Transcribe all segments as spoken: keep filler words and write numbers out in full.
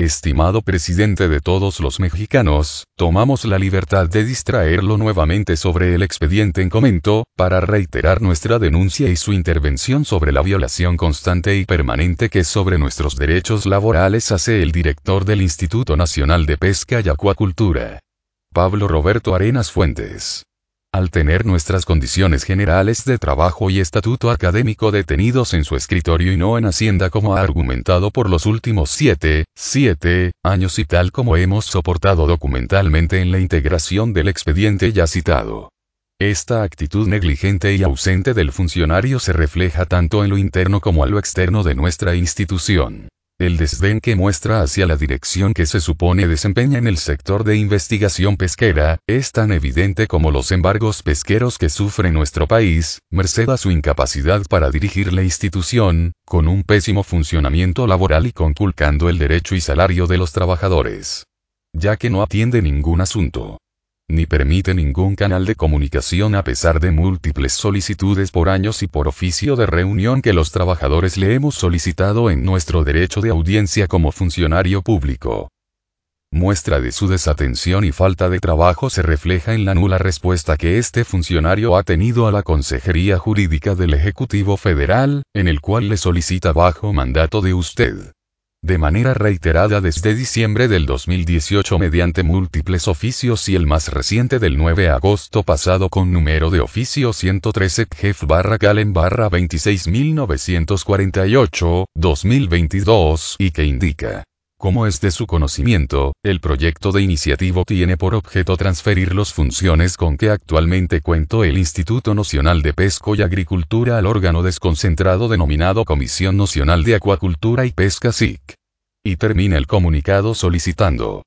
Estimado presidente de todos los mexicanos, tomamos la libertad de distraerlo nuevamente sobre el expediente en comento, para reiterar nuestra denuncia y su intervención sobre la violación constante y permanente que sobre nuestros derechos laborales hace el director del Instituto Nacional de Pesca y Acuacultura, Pablo Roberto Arenas Fuentes. Al tener nuestras condiciones generales de trabajo y estatuto académico detenidos en su escritorio y no en Hacienda como ha argumentado por los últimos siete, siete años y tal como hemos soportado documentalmente en la integración del expediente ya citado. Esta actitud negligente y ausente del funcionario se refleja tanto en lo interno como a lo externo de nuestra institución. El desdén que muestra hacia la dirección que se supone desempeña en el sector de investigación pesquera, es tan evidente como los embargos pesqueros que sufre nuestro país, merced a su incapacidad para dirigir la institución, con un pésimo funcionamiento laboral y conculcando el derecho y salario de los trabajadores. Ya que no atiende ningún asunto, ni permite ningún canal de comunicación a pesar de múltiples solicitudes por años y por oficio de reunión que los trabajadores le hemos solicitado en nuestro derecho de audiencia como funcionario público. Muestra de su desatención y falta de trabajo se refleja en la nula respuesta que este funcionario ha tenido a la Consejería Jurídica del Ejecutivo Federal, en el cual le solicita bajo mandato de usted, de manera reiterada desde diciembre del dos mil dieciocho mediante múltiples oficios y el más reciente del nueve de agosto pasado con número de oficio ciento trece C G F barra Calen barra veintiséis mil novecientos cuarenta y ocho, dos mil veintidós, y que indica: como es de su conocimiento, el proyecto de iniciativa tiene por objeto transferir las funciones con que actualmente cuento el Instituto Nacional de Pesca y Agricultura al órgano desconcentrado denominado Comisión Nacional de Acuacultura y Pesca S I C. Y termina el comunicado solicitando: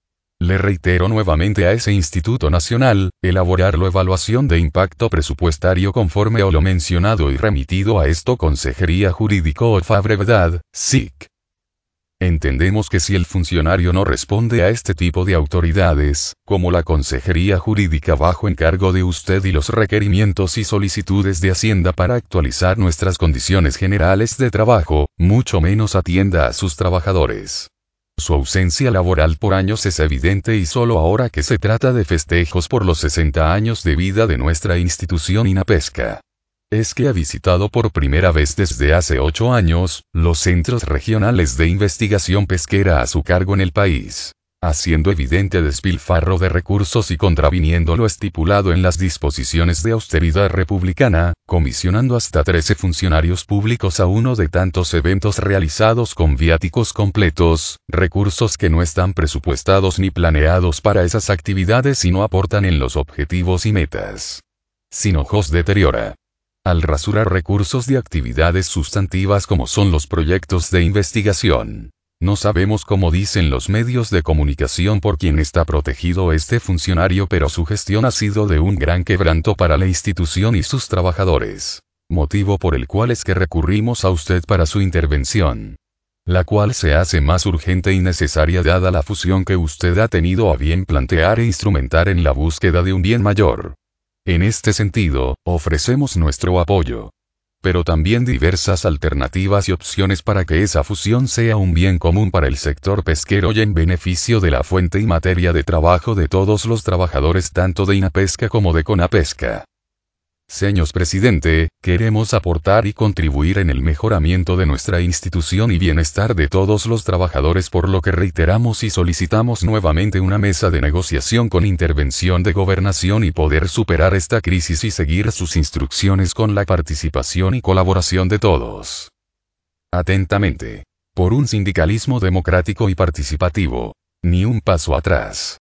le reitero nuevamente a ese Instituto Nacional, elaborar la evaluación de impacto presupuestario conforme a lo mencionado y remitido a esto Consejería Jurídico o F A brevedad, S I C. Entendemos que si el funcionario no responde a este tipo de autoridades, como la Consejería Jurídica bajo encargo de usted y los requerimientos y solicitudes de Hacienda para actualizar nuestras condiciones generales de trabajo, mucho menos atienda a sus trabajadores. Su ausencia laboral por años es evidente y solo ahora que se trata de festejos por los sesenta años de vida de nuestra institución INAPESCA, es que ha visitado por primera vez desde hace ocho años, los centros regionales de investigación pesquera a su cargo en el país, haciendo evidente despilfarro de recursos y contraviniendo lo estipulado en las disposiciones de austeridad republicana, comisionando hasta trece funcionarios públicos a uno de tantos eventos realizados con viáticos completos, recursos que no están presupuestados ni planeados para esas actividades y no aportan en los objetivos y metas, sino los deteriora. Al rasurar recursos de actividades sustantivas como son los proyectos de investigación. No sabemos cómo dicen los medios de comunicación por quién está protegido este funcionario, pero su gestión ha sido de un gran quebranto para la institución y sus trabajadores. Motivo por el cual es que recurrimos a usted para su intervención, la cual se hace más urgente y necesaria dada la fusión que usted ha tenido a bien plantear e instrumentar en la búsqueda de un bien mayor. En este sentido, ofrecemos nuestro apoyo, pero también diversas alternativas y opciones para que esa fusión sea un bien común para el sector pesquero y en beneficio de la fuente y materia de trabajo de todos los trabajadores tanto de INAPESCA como de CONAPESCA. Señor presidente, queremos aportar y contribuir en el mejoramiento de nuestra institución y bienestar de todos los trabajadores, por lo que reiteramos y solicitamos nuevamente una mesa de negociación con intervención de gobernación y poder superar esta crisis y seguir sus instrucciones con la participación y colaboración de todos. Atentamente. Por un sindicalismo democrático y participativo. Ni un paso atrás.